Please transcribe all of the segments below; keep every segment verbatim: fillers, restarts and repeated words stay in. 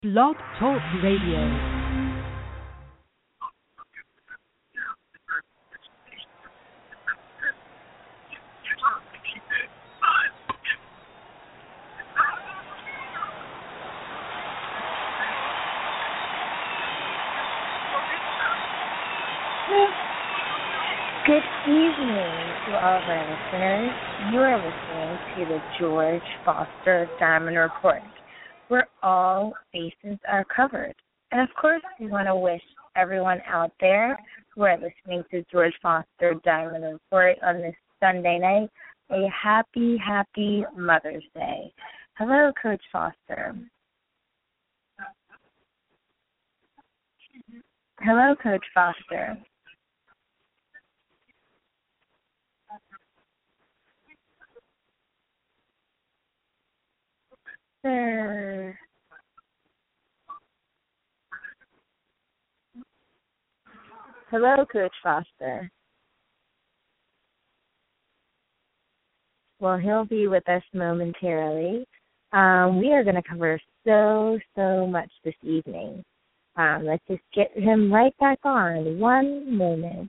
Blog Talk Radio. Good evening to all of our listeners. You are listening to the George Foster Diamond Report, where all bases are covered. And of course, we want to wish everyone out there who are listening to George Foster Diamond Report on this Sunday night a happy, happy Mother's Day. Hello, Coach Foster. Hello, Coach Foster. Sir. Hello, Coach Foster. Well, he'll be with us momentarily. Um, we are going to cover so, so much this evening. Um, let's just get him right back on. One moment.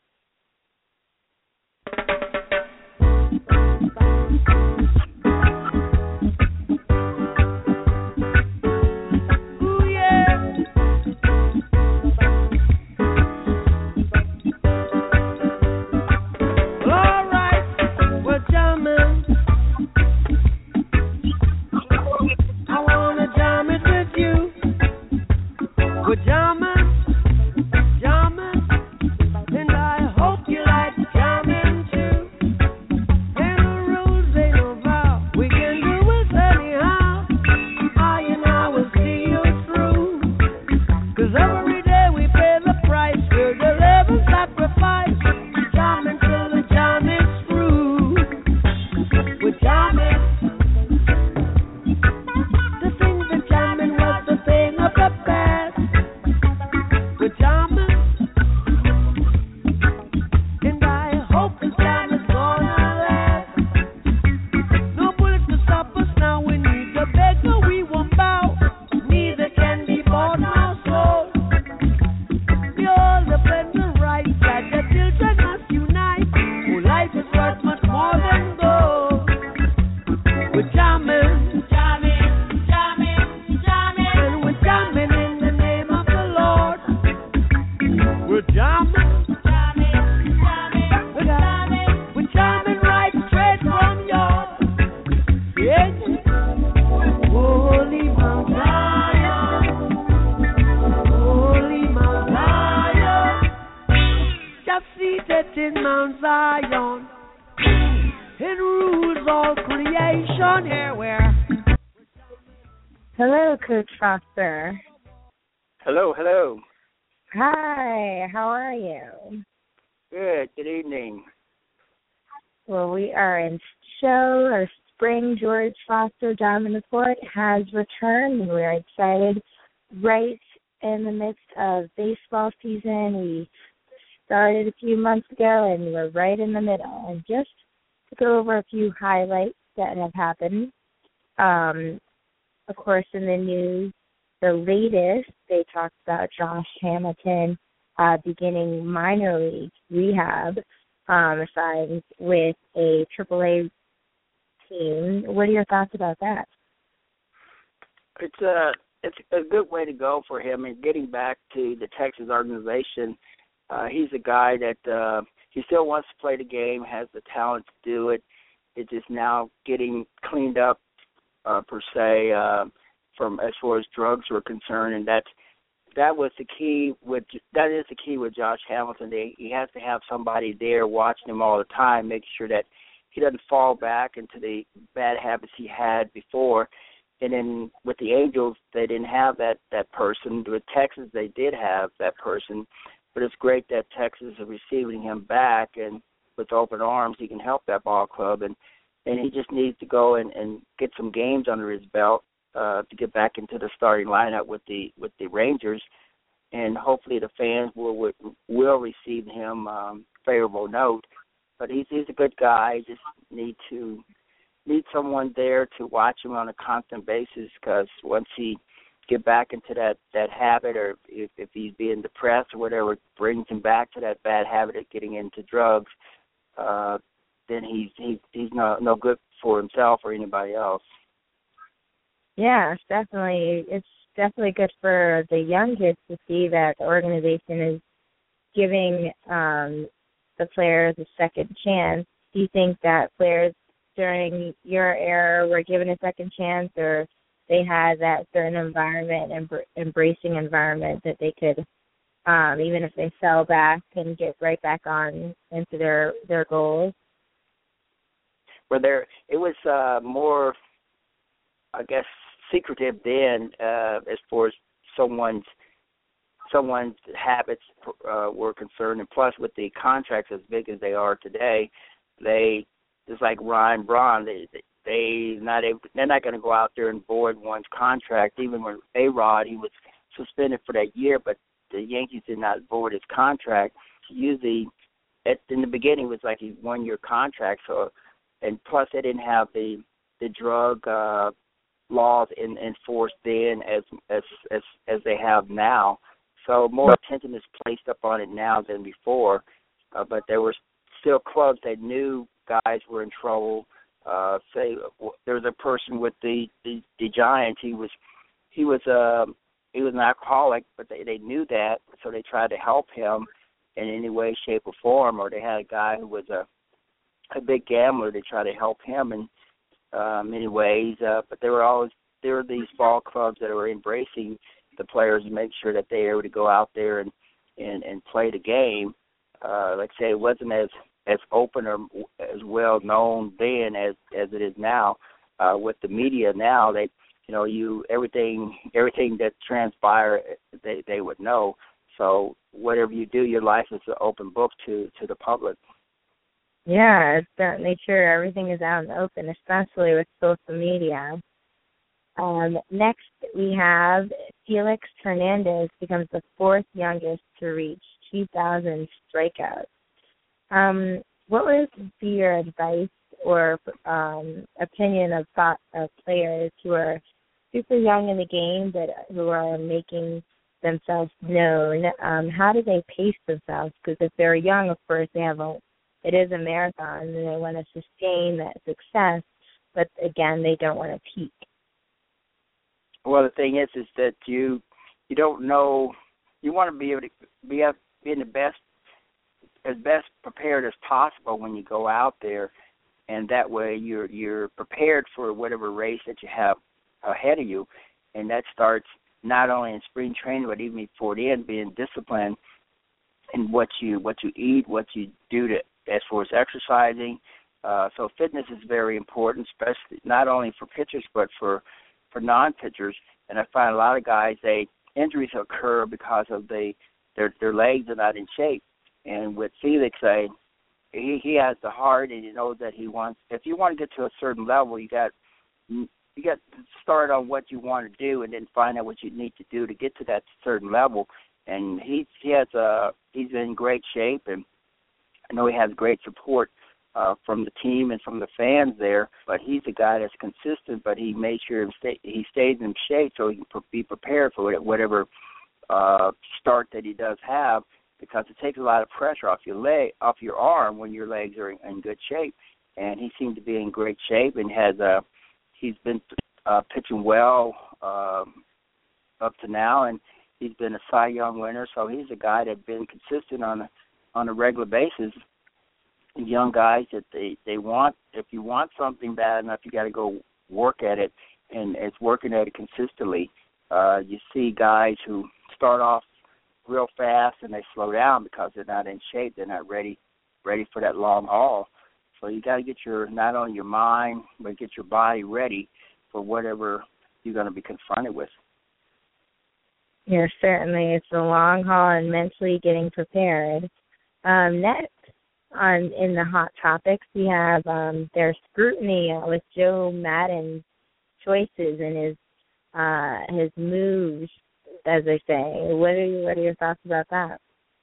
Hello, Coach Foster. Hello, hello. Hi, how are you? Good, good evening. Well, we are in show. Our spring George Foster Diamond Report has returned, and we're excited. Right in the midst of baseball season, we started a few months ago, and we're right in the middle. And just to go over a few highlights that have happened, um, of course, in the news, the latest, they talked about Josh Hamilton uh, beginning minor league rehab um, assigned with a triple A team. What are your thoughts about that? It's a it's a good way to go for him, and getting back to the Texas organization. Uh, he's a guy that uh, he still wants to play the game, has the talent to do it. It's just now getting cleaned up uh, per se uh, from as far as drugs were concerned, and that's that was the key with that is the key with Josh Hamilton. They, he has to have somebody there watching him all the time, making sure that he doesn't fall back into the bad habits he had before. And then with the Angels, they didn't have that, that person. With Texas, they did have that person. But it's great that Texas is receiving him back, and with open arms, he can help that ball club. And, and he just needs to go and, and get some games under his belt uh, to get back into the starting lineup with the with the Rangers. And hopefully the fans will will, will receive him um, favorable note. But he's he's a good guy. Just need to need someone there to watch him on a constant basis, because once he get back into that, that habit, or if, if he's being depressed or whatever brings him back to that bad habit of getting into drugs, uh, then he's he, he's no no good for himself or anybody else. Yeah, it's definitely it's definitely good for the young kids to see that the organization is giving um, the players a second chance. Do you think that players during your era were given a second chance, or they had that certain environment, embr- embracing environment that they could, um, even if they fell back, and get right back on into their, their goals? Well, there it was uh, more, I guess, secretive then uh, as far as someone's someone's habits uh, were concerned, and plus with the contracts as big as they are today, they just like Ryan Braun, they they not able, they're not going to go out there and void one's contract. Even when A-Rod, he was suspended for that year, but the Yankees did not void his contract. Usually, at, in the beginning, it was like a one-year contract. So, and plus, they didn't have the the drug uh, laws in, enforced then as as as as they have now. So more attention is placed up on it now than before. Uh, but there were still clubs that knew guys were in trouble. Uh, say there was a person with the, the, the Giants. He was he was uh, he was an alcoholic, but they, they knew that, so they tried to help him in any way, shape, or form. Or they had a guy who was a a big gambler. They tried to help him in uh, many ways. Uh, but there were always there were these ball clubs that were embracing the players and make sure that they were able to go out there and and, and play the game. Uh, like I say, it wasn't as as open or as well known then as as it is now. Uh, with the media now, they you know you everything everything that transpire they they would know. So whatever you do, your life is an open book to to the public. Yeah, it's certainly true. Everything is out in the open, especially with social media. Um, next, we have Felix Hernandez becomes the fourth youngest to reach two thousand strikeouts. Um, what would be your advice or um, opinion of thought of players who are super young in the game but who are making themselves known? Um, how do they pace themselves? Because if they're young, of course, they have a it is a marathon and they want to sustain that success, but again, they don't want to peak. Well, the thing is, is that you you don't know. You want to be able to be up, be in the best, as best prepared as possible when you go out there, and that way you're you're prepared for whatever race that you have ahead of you, and that starts not only in spring training but even before then, being disciplined in what you what you eat, what you do to as far as exercising. Uh, so fitness is very important, especially not only for pitchers but for for non-pitchers. And I find a lot of guys, they injuries occur because of the their their legs are not in shape. And with Felix, I, he he has the heart, and he knows that he wants. If you want to get to a certain level, you got you got to start on what you want to do, and then find out what you need to do to get to that certain level. And he he has a he's in great shape, and I know he has great support Uh, from the team and from the fans there, but he's a guy that's consistent, but he made sure stay, he stays in shape so he can be prepared for whatever uh, start that he does have, because it takes a lot of pressure off your leg, off your arm when your legs are in, in good shape. And he seemed to be in great shape and has uh, he's been uh, pitching well um, up to now, and he's been a Cy Young winner, so he's a guy that's been consistent on a, on a regular basis. Young guys that they, they want, if you want something bad enough, you got to go work at it, and it's working at it consistently. Uh, you see guys who start off real fast and they slow down because they're not in shape, they're not ready ready for that long haul. So you got to get your not only your mind but get your body ready for whatever you're going to be confronted with. Yeah, certainly, it's a long haul and mentally getting prepared. Um, next. On in the hot topics, we have um, their scrutiny uh, with Joe Maddon's choices and his uh, his moves, as they say. What are you, what are your thoughts about that?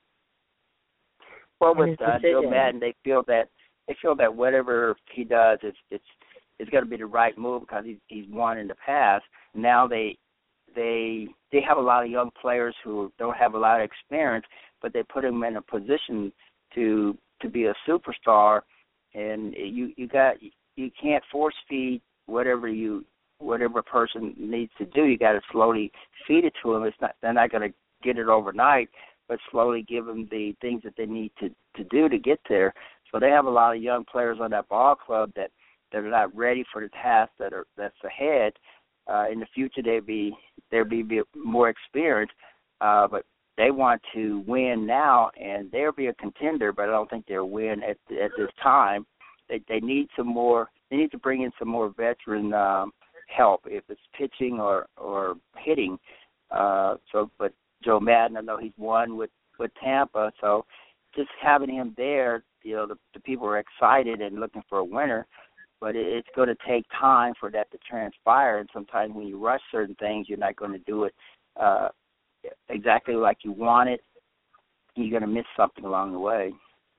Well, with uh, Joe Maddon, they feel that they feel that whatever he does, it's it's it's going to be the right move because he's he's won in the past. Now they they they have a lot of young players who don't have a lot of experience, but they put them in a position to to be a superstar, and you you got you can't force feed whatever you whatever a person needs to do. You got to slowly feed it to them. It's not they're not going to get it overnight, but slowly give them the things that they need to to do to get there. So they have a lot of young players on that ball club that that are not ready for the task that are that's ahead. Uh, in the future, they'll be they'll be, be more experienced, uh, but they want to win now, and they'll be a contender. But I don't think they'll win at at this time. They they need some more. They need to bring in some more veteran um, help, if it's pitching or or hitting. Uh, so, but Joe Madden, I know he's won with, with Tampa, so just having him there, you know, the, the people are excited and looking for a winner. But it, it's going to take time for that to transpire, and sometimes when you rush certain things, you're not going to do it uh, exactly like you want it. You're going to miss something along the way.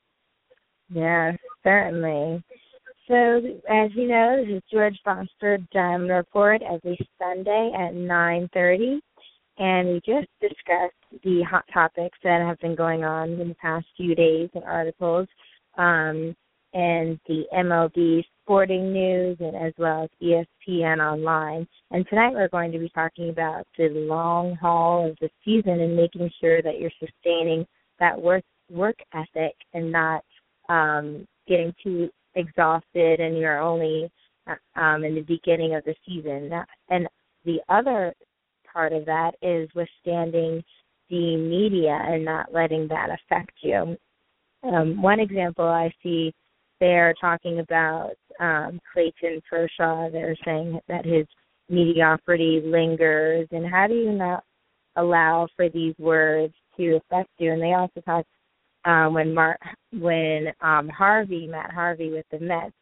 Yeah, certainly. So, as you know, this is George Foster Diamond Report every Sunday at nine thirty, and we just discussed the hot topics that have been going on in the past few days in articles, um, and the M L B sporting news, and as well as E S P N Online. And tonight we're going to be talking about the long haul of the season and making sure that you're sustaining that work work ethic and not um, getting too exhausted and you're only um, in the beginning of the season. And the other part of that is withstanding the media and not letting that affect you. Um, one example I see, they're talking about um, Clayton Kershaw. They're saying that his mediocrity lingers, and how do you not allow for these words to affect you? And they also talk um, when Mar- when um, Harvey, Matt Harvey with the Mets,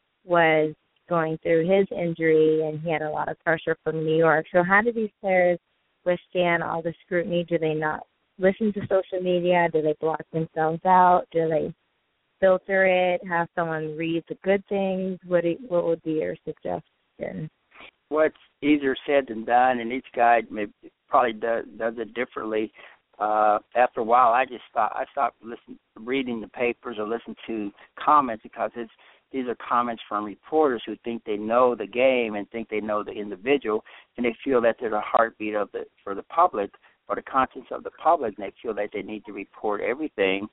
was going through his injury, and he had a lot of pressure from New York. So how do these players withstand all the scrutiny? Do they not listen to social media? Do they block themselves out? Do they filter it, have someone read the good things? What do, what would be your suggestion? What's easier said than done, and each guy maybe probably does, does it differently. Uh, after a while, I just stopped, I stopped listening, reading the papers or listening to comments, because it's these are comments from reporters who think they know the game and think they know the individual, and they feel that they're the heartbeat of the for the public or the conscience of the public, and they feel that they need to report everything.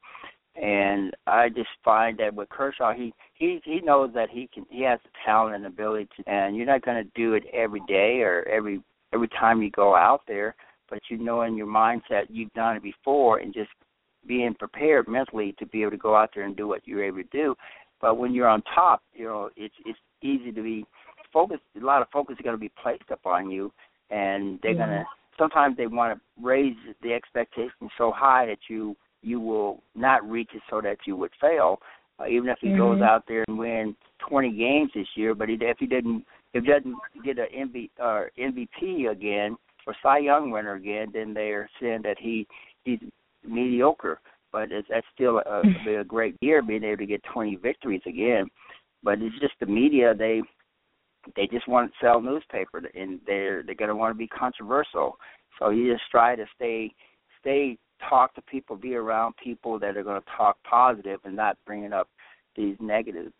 And I just find that with Kershaw, he, he, he knows that he can he has the talent and ability to, and you're not going to do it every day or every every time you go out there, but you know in your mindset you've done it before, and just being prepared mentally to be able to go out there and do what you're able to do. But when you're on top, you know, it's it's easy to be focused. A lot of focus is going to be placed upon you, and they're yeah. going to, sometimes they want to raise the expectations so high that you you will not reach it so that you would fail. Uh, even if he mm-hmm. goes out there and win twenty games this year, but he, if he didn't, if he doesn't get an M V, uh, M V P again or Cy Young winner again, then they're saying that he he's mediocre. But it's, that's still a, a great year, being able to get twenty victories again. But it's just the media, they they just want to sell newspaper, and they're they're going to want to be controversial. So you just try to stay stay. talk to people, be around people that are going to talk positive and not bringing up these negatives.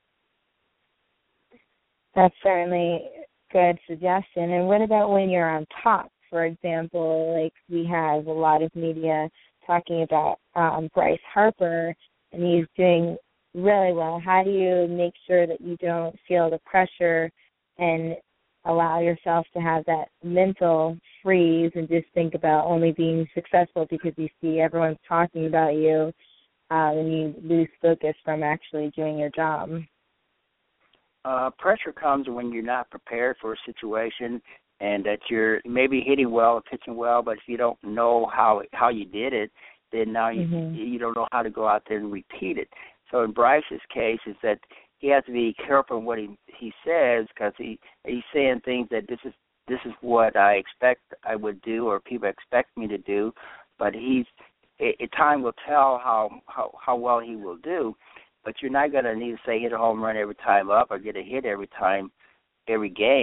That's certainly a good suggestion. And what about when you're on top? For example, like we have a lot of media talking about um, Bryce Harper, and he's doing really well. How do you make sure that you don't feel the pressure and allow yourself to have that mental freeze and just think about only being successful because you see everyone's talking about you, uh, and you lose focus from actually doing your job? Uh, pressure comes when you're not prepared for a situation, and that you're maybe hitting well or pitching well, but if you don't know how how you did it, then now you mm-hmm. you don't know how to go out there and repeat it. So in Bryce's case, is that he has to be careful in what he he says, because he he's saying things that this is this is what I expect I would do, or people expect me to do. But he's it, it, time will tell how, how how well he will do. But you're not going to need to say hit a home run every time up or get a hit every time, every game. But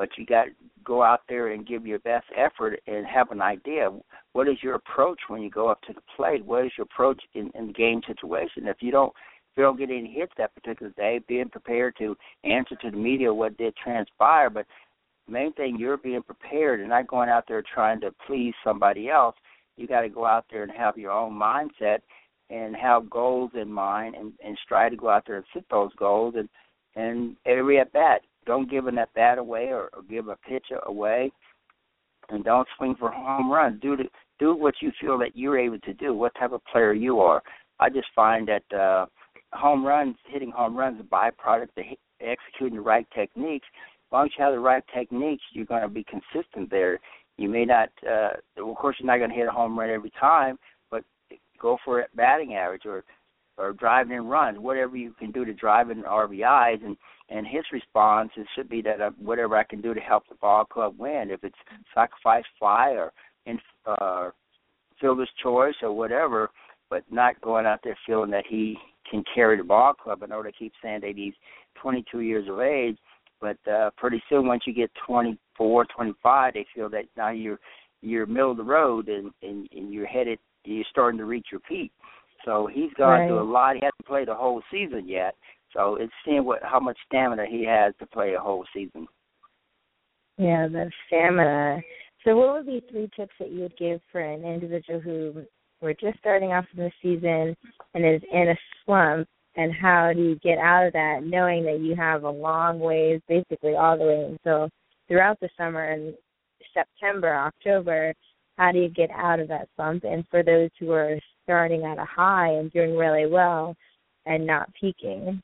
but you got to go out there and give your best effort and have an idea. What is your approach when you go up to the plate? What is your approach in, in the game situation? If you don't if you don't get any hits that particular day, being prepared to answer to the media what did transpire, but the main thing, you're being prepared and not going out there trying to please somebody else. You got to go out there and have your own mindset and have goals in mind and, and strive to go out there and set those goals. And, and every at-bat, don't give an at-bat away or, or give a pitch away, and don't swing for home runs. Do the, do what you feel that you're able to do, what type of player you are. I just find that uh, home runs, hitting home runs is a byproduct of executing the right techniques. As long as you have the right techniques, you're going to be consistent there. You may not, uh, of course, you're not going to hit a home run every time, but go for a batting average or, or driving in runs, whatever you can do to drive in R B Is. And, and his response, it should be that uh, whatever I can do to help the ball club win, if it's sacrifice fly or in, uh, fielder's choice or whatever, but not going out there feeling that he can carry the ball club. I know they keep saying that he's twenty-two years of age, but uh, pretty soon once you get twenty-four, twenty-five, they feel that now you're you're middle of the road and, and, and you're headed, you're starting to reach your peak. So he's gone right. through a lot. He hasn't played a whole season yet, so it's seeing what how much stamina he has to play a whole season. Yeah, the stamina. So what would be three tips that you would give for an individual who we're just starting off in the season and is in a slump, and how do you get out of that knowing that you have a long ways, basically all the way until throughout the summer and September, October, how do you get out of that slump? And for those who are starting at a high and doing really well and not peaking?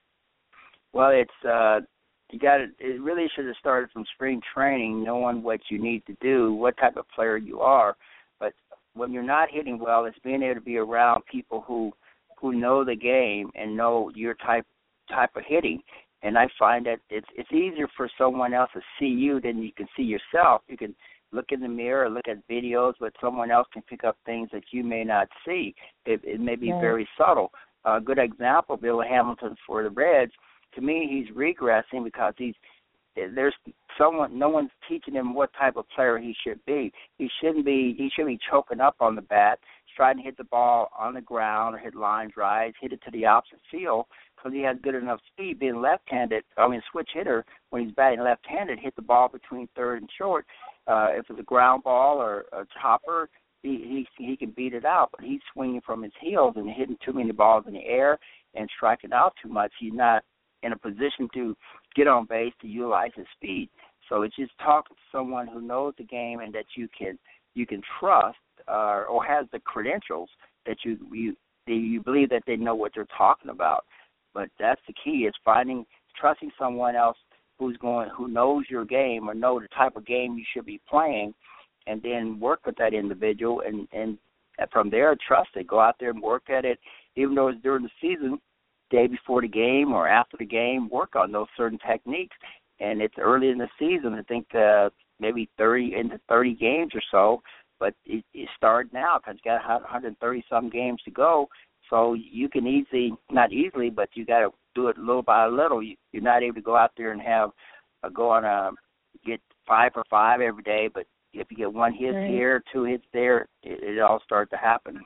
Well, it's uh, you got to. It really should have started from spring training, knowing what you need to do, what type of player you are. But when you're not hitting well, it's being able to be around people who who know the game and know your type type of hitting. And I find that it's it's easier for someone else to see you than you can see yourself. You can look in the mirror, look at videos, but someone else can pick up things that you may not see. It, it may be yeah. very subtle. A uh, good example, Billy Hamilton for the Reds. To me, he's regressing because he's there's someone, no one's teaching him what type of player he should be. He shouldn't be. He should be choking up on the bat, trying to hit the ball on the ground or hit line drives, hit it to the opposite field because he has good enough speed. Being left-handed, I mean, switch hitter when he's batting left-handed, hit the ball between third and short. Uh, if it's a ground ball or a chopper, he, he he can beat it out. But he's swinging from his heels and hitting too many balls in the air and striking out too much. He's not in a position to get on base to utilize his speed. So it's just talking to someone who knows the game and that you can you can trust uh, or has the credentials that you you you believe that they know what they're talking about. But that's the key, is finding trusting someone else who's going who knows your game or know the type of game you should be playing, and then work with that individual and and from there trust it. Go out there and work at it, even though it's during the season. Day before the game or after the game, work on those certain techniques. And it's early in the season, I think uh, maybe thirty into thirty games or so, but it, it started now because you got one hundred thirty some games to go. So you can easily, not easily, but you got to do it little by little. You, you're not able to go out there and have uh, go on a get five for five every day, but if you get one hit right. here, two hits there, it, it all starts to happen.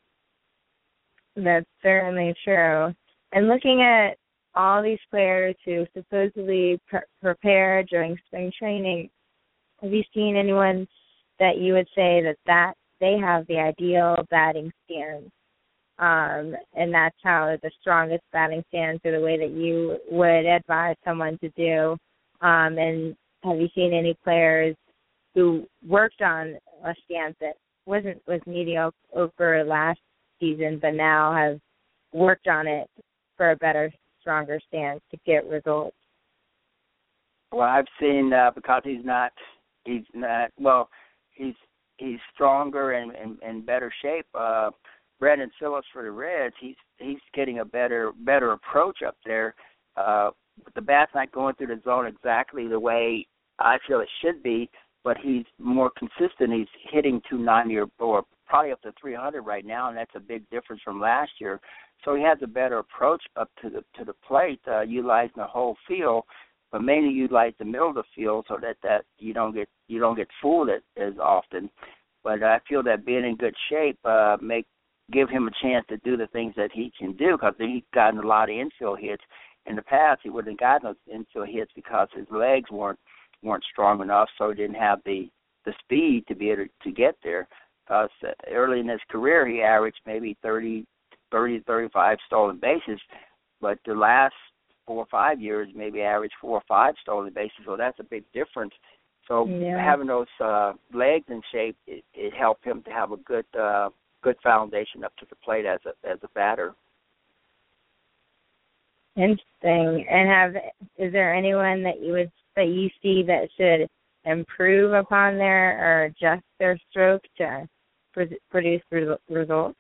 That's certainly true. And looking at all these players who supposedly pre- prepare during spring training, have you seen anyone that you would say that, that they have the ideal batting stance? Um, and that's how the strongest batting stance or the way that you would advise someone to do. Um, and have you seen any players who worked on a stance that wasn't was mediocre last season, but now have worked on it for a better, stronger stance to get results? Well, I've seen uh, because he's not, he's not. Well, he's he's stronger and in, in, in better shape. Uh, Brandon Phillips for the Reds, he's he's getting a better better approach up there. Uh, the bat's not going through the zone exactly the way I feel it should be, but he's more consistent. He's hitting two ninety or, or probably up to three hundred right now, and that's a big difference from last year. So he has a better approach up to the to the plate, uh, utilizing the whole field. but mainly utilize the middle of the field so that, that you don't get you don't get fooled as, as often. But I feel that being in good shape uh, make give him a chance to do the things that he can do, because he's gotten a lot of infield hits. In the past, he wouldn't have gotten those infield hits because his legs weren't weren't strong enough, so he didn't have the, the speed to be able to, to get there. Uh, early in his career, he averaged maybe thirty, thirty, thirty-five stolen bases, but the last four or five years, maybe averaged four or five stolen bases, so that's a big difference. So yeah. having those uh, legs in shape, it, it helped him to have a good uh, good foundation up to the plate as a as a batter. Interesting. And have is there anyone that you would that you see that should improve upon their or adjust their stroke to pr- produce re- results?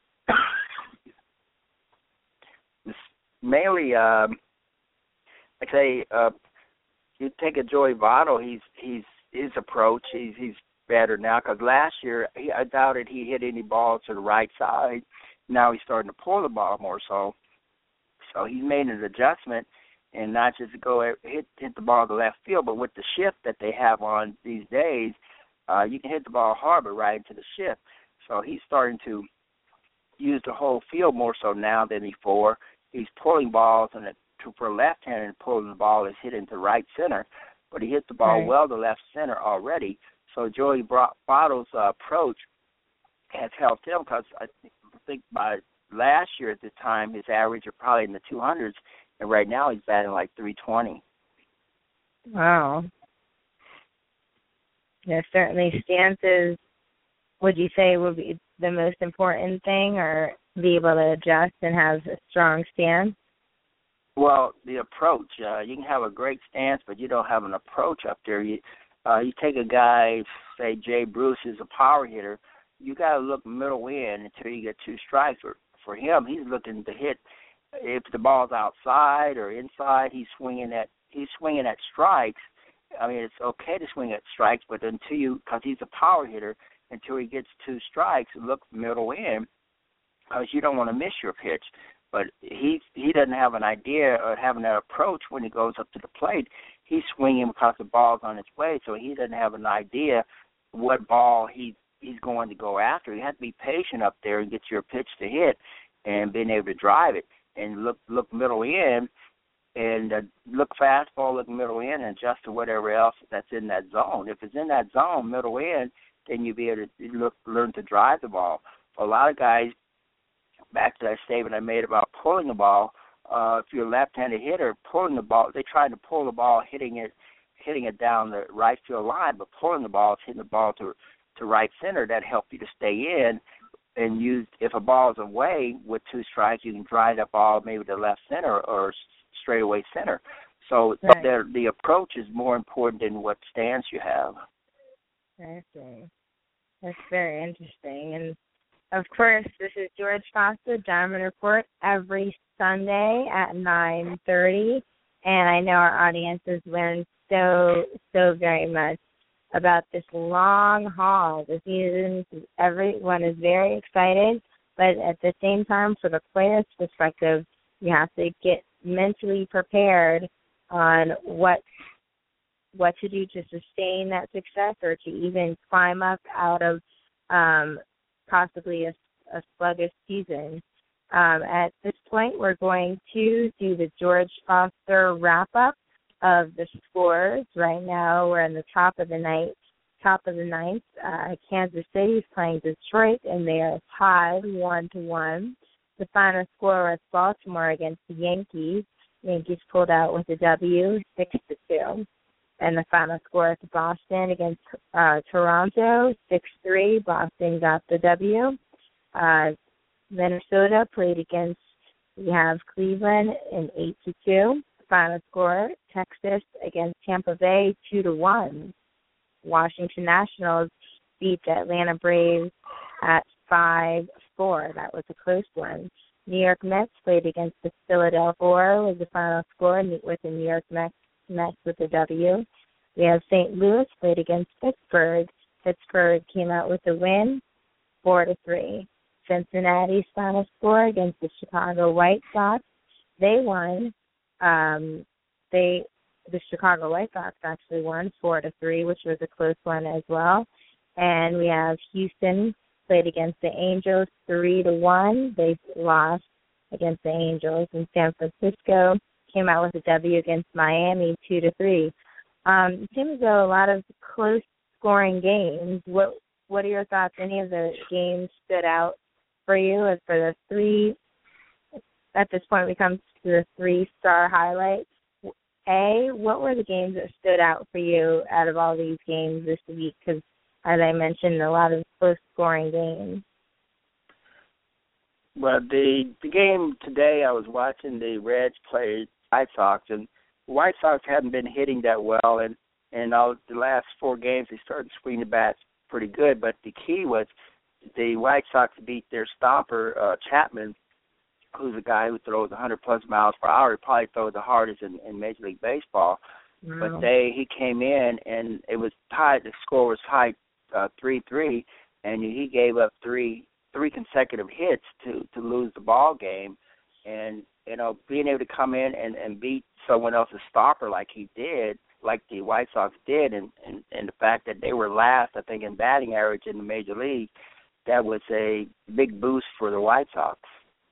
Mainly, um, I say, uh, you take a Joey Votto. He's he's his approach. He's he's better now, because last year he, I doubted he hit any balls to the right side. Now he's starting to pull the ball more so. So he's made an adjustment, and not just to go hit hit the ball to left field, but with the shift that they have on these days, uh, you can hit the ball hard but right into the shift. So he's starting to use the whole field more so now than before. He's pulling balls and to, for left-handed and pulling the ball is hit into right center, but he hit the ball right. well to left center already. So Joey Votto's uh, approach has helped him, because I think by last year at the time his average was probably in the two hundreds, and right now he's batting like three twenty. Wow. Yeah, certainly stances, would you say, would be the most important thing, or be able to adjust and have a strong stance? Well, the approach. Uh, you can have a great stance, but you don't have an approach up there. You, uh, you take a guy, say Jay Bruce is a power hitter, you got to look middle in until you get two strikes. For, for him, he's looking to hit. If the ball's outside or inside, he's swinging at he's swinging at strikes. I mean, it's okay to swing at strikes, but until you, because he's a power hitter, until he gets two strikes, look middle in, because you don't want to miss your pitch. But he he doesn't have an idea of having that approach when he goes up to the plate. He's swinging because the ball's on its way, so he doesn't have an idea what ball he he's going to go after. You have to be patient up there and get your pitch to hit and being able to drive it and look look middle in and uh, look fastball, look middle in, and adjust to whatever else that's in that zone. If it's in that zone, middle in, then you'll be able to look, learn to drive the ball. For a lot of guys, back to that statement I made about pulling the ball, uh, if you're a left-handed hitter, pulling the ball, they try to pull the ball, hitting it hitting it down the right field line, but pulling the ball is hitting the ball to to right center. That helps you to stay in and use, if a ball is away with two strikes, you can drive that ball maybe to left center or straightaway center. So right. the, the approach is more important than what stance you have. I see. That's very interesting. And, of course, this is George Foster, Diamond Report, every Sunday at nine thirty. And I know our audience has learned so, so very much about this long haul. The season, everyone is very excited, but at the same time, from the player's perspective, you have to get mentally prepared on what what to do to sustain that success or to even climb up out of um, possibly a, a sluggish season. Um, at this point, we're going to do the George Foster wrap-up of the scores. Right now, we're in the top of the night, top of the ninth. Uh, Kansas City is playing Detroit, and they are tied one to one. The final score was Baltimore against the Yankees. Yankees pulled out with a W, six to two. And the final score is Boston against uh, Toronto, six three. Boston got the W. Uh, Minnesota played against, we have Cleveland in eight to two. Final score, Texas against Tampa Bay, two to one. Washington Nationals beat the Atlanta Braves at five four. That was a close one. New York Mets played against the Philadelphia Four was the final score with the New York Mets, Mets with a W. We have Saint Louis played against Pittsburgh. Pittsburgh came out with a win, four to three. Cincinnati's final score against the Chicago White Sox, they won. Um, they the Chicago White Sox actually won four to three, which was a close one as well. And we have Houston played against the Angels three to one. They lost against the Angels. And San Francisco came out with a W against Miami two to three. Um, it seems as though a lot of close scoring games. What What are your thoughts? Any of the games stood out for you? As for the three, at this point, we come to the three-star highlights. A, what were the games that stood out for you out of all these games this week? Because, as I mentioned, a lot of close-scoring games. Well, the the game today, I was watching the Reds play White Sox, and the White Sox haven't been hitting that well, and and all the last four games they started swinging the bats pretty good. But the key was the White Sox beat their stopper uh, Chapman, who's a guy who throws one hundred plus miles per hour. He probably throws the hardest in, in Major League Baseball. Wow. But they he came in and it was tied. The score was tied uh, three three, and he gave up three three consecutive hits to to lose the ball game. And you know, being able to come in and, and beat someone else's stopper like he did, like the White Sox did, and, and and the fact that they were last, I think, in batting average in the Major League, that was a big boost for the White Sox.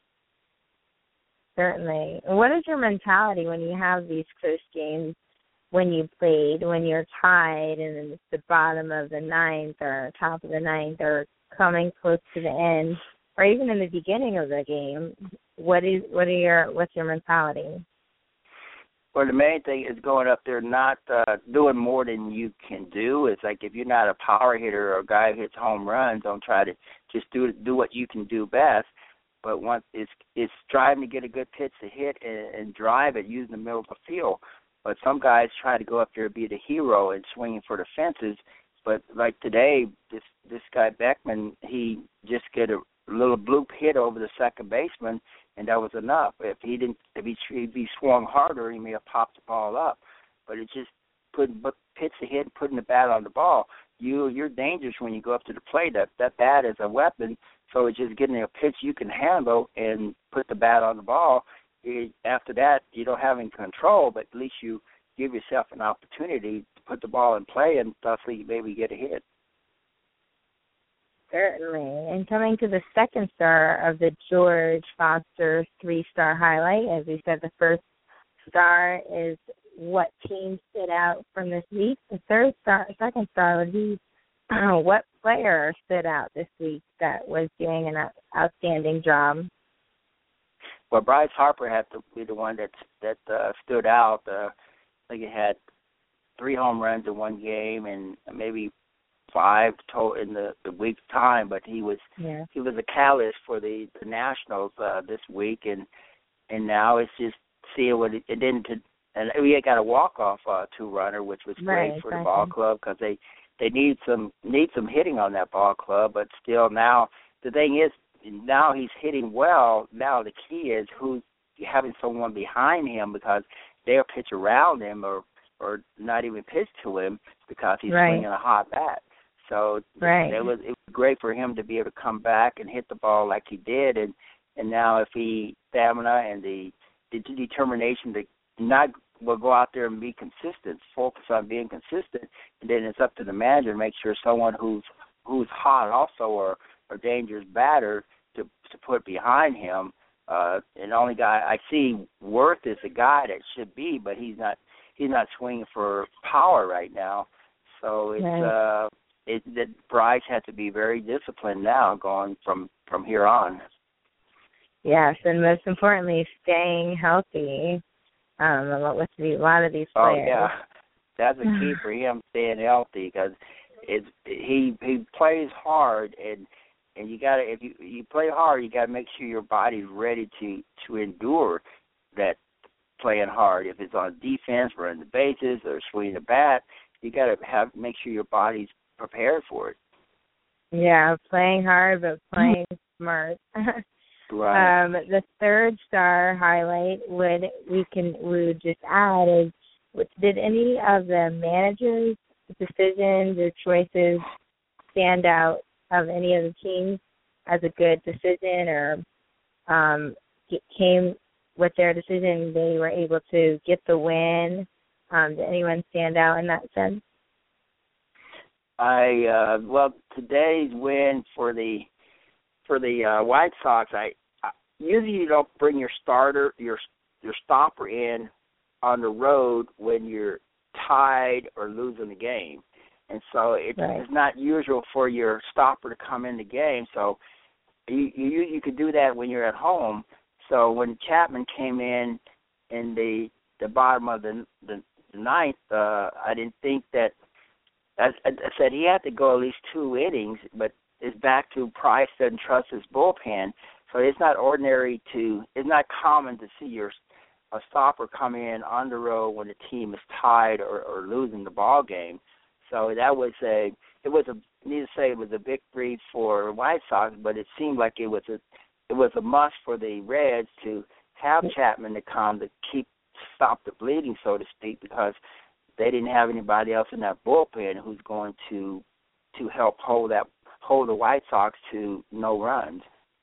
Certainly. What is your mentality when you have these close games, when you played, when you're tied and it's the bottom of the ninth or top of the ninth or coming close to the end, or even in the beginning of the game? What is what are your what's your mentality? Well, the main thing is going up there, not uh, doing more than you can do. It's like if you're not a power hitter or a guy who hits home runs, don't try to just do do what you can do best. But once it's it's striving to get a good pitch to hit and, and drive it using the middle of the field. But some guys try to go up there and be the hero and swinging for the fences. But like today, this this guy Beckman, he just get a little bloop hit over the second baseman, and that was enough. If he didn't, if he if he swung harder, he may have popped the ball up. But it's just putting pitch the hit and putting the bat on the ball. You you're dangerous when you go up to the plate. That that bat is a weapon. So it's just getting a pitch you can handle and put the bat on the ball. It, after that, you don't have any control, but at least you give yourself an opportunity to put the ball in play and thusly maybe get a hit. Certainly. And coming to the second star of the George Foster three-star highlight, as we said, the first star is what team stood out from this week. The third star, second star would be uh, what player stood out this week that was doing an outstanding job. Well, Bryce Harper had to be the one that that uh, stood out. Uh, I think he had three home runs in one game and maybe five total in the, the week's time. But he was yeah. he was a catalyst for the, the Nationals uh, this week, and and now it's just seeing what it, it didn't. And we got a walk off uh, two runner, which was great right, for exactly. the ball club because they. They need some need some hitting on that ball club, but still now the thing is now he's hitting well. Now the key is who's having someone behind him because they'll pitch around him or, or not even pitch to him because he's right. swinging a hot bat. So right. it was it was great for him to be able to come back and hit the ball like he did, and and now if he stamina and the, the determination to not will go out there and be consistent, focus on being consistent, and then it's up to the manager to make sure someone who's who's hot also or a dangerous batter to to put behind him. Uh, and the only guy I see Worth is a guy that should be, but he's not he's not swinging for power right now. So it's right. uh, it that Bryce has to be very disciplined now going from from here on. Yes, and most importantly, staying healthy. Um, with the, a lot of these players. Oh yeah, that's a key for him staying healthy because it's he he plays hard and and you gotta if you you play hard you gotta make sure your body's ready to to endure that playing hard. If it's on defense, running the bases, or swinging the bat, you gotta have make sure your body's prepared for it. Yeah, playing hard but playing smart. Right. Um, the third star highlight would we can we would just add is which, did any of the managers' decisions or choices stand out of any of the teams as a good decision or um, came with their decision they were able to get the win Um, did anyone stand out in that sense? I uh, well, today's win for the for the uh, White Sox. I, I usually you don't bring your starter, your your stopper in on the road when you're tied or losing the game, and so it, right. it's not usual for your stopper to come in the game. So you you you could do that when you're at home. So when Chapman came in in the the bottom of the the, the ninth, uh, I didn't think that. I, I said he had to go at least two innings, but it's back to Price doesn't trust his bullpen. So it's not ordinary to, it's not common to see your a stopper come in on the road when the team is tied or, or losing the ball game. So that was a, it was a, need to say it was a victory for White Sox, but it seemed like it was a, it was a must for the Reds to have Chapman to come to keep stop the bleeding, so to speak, because they didn't have anybody else in that bullpen who's going to to help hold that hold the White Sox to no runs.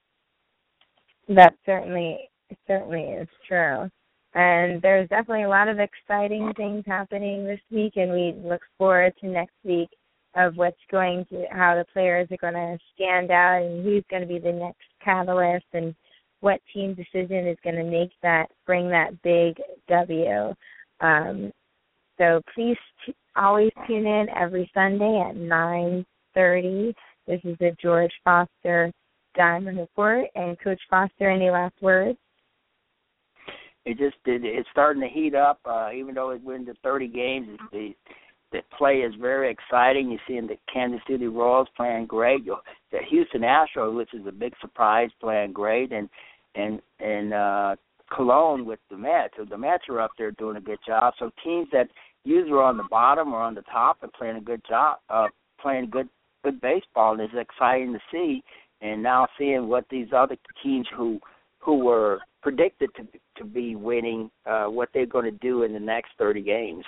That certainly certainly is true. And there's definitely a lot of exciting things happening this week, and we look forward to next week of what's going to, how the players are going to stand out and who's going to be the next catalyst and what team decision is going to make that, bring that big W. Um, So please t- always tune in every Sunday at nine thirty. This is the George Foster Diamond Report. And Coach Foster, any last words? It just it, it's starting to heat up. Uh, even though it went to thirty games, the the play is very exciting. You see, in the Kansas City Royals playing great. You'll, the Houston Astros, which is a big surprise, playing great, and and and. Uh, Cologne with the Mets. So the Mets are up there doing a good job. So teams that usually are on the bottom or on the top and playing a good job, uh, playing good good baseball, and it's exciting to see. And now seeing what these other teams who who were predicted to to be winning, uh, what they're going to do in the next thirty games.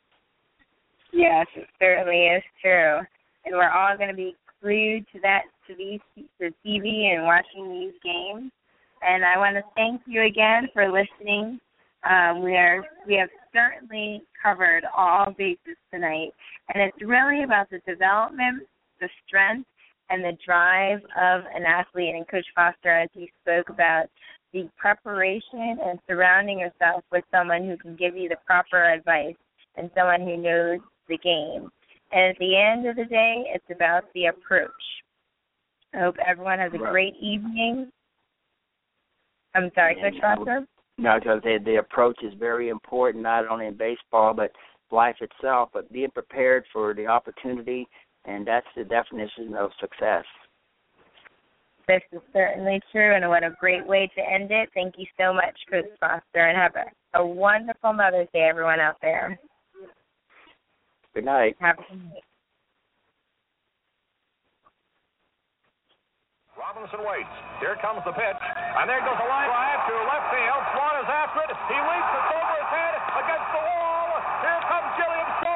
Yes, it certainly is true. And we're all going to be glued to that to these the T V and watching these games. And I want to thank you again for listening. Um, we are we have certainly covered all bases tonight, and it's really about the development, the strength, and the drive of an athlete. And Coach Foster, as you spoke about, the preparation and surrounding yourself with someone who can give you the proper advice and someone who knows the game. And at the end of the day, it's about the approach. I hope everyone has a great evening. I'm sorry, Coach Foster? No, because the approach is very important, not only in baseball, but life itself, but being prepared for the opportunity, and that's the definition of success. This is certainly true, and what a great way to end it. Thank you so much, Coach Foster, and have a, a wonderful Mother's Day, everyone out there. Good night. Have a good night. Robinson waits. Here comes the pitch. And there goes a line drive to left field. Swan is after it. He leaps. It's over his head against the wall. Here comes Gilliam.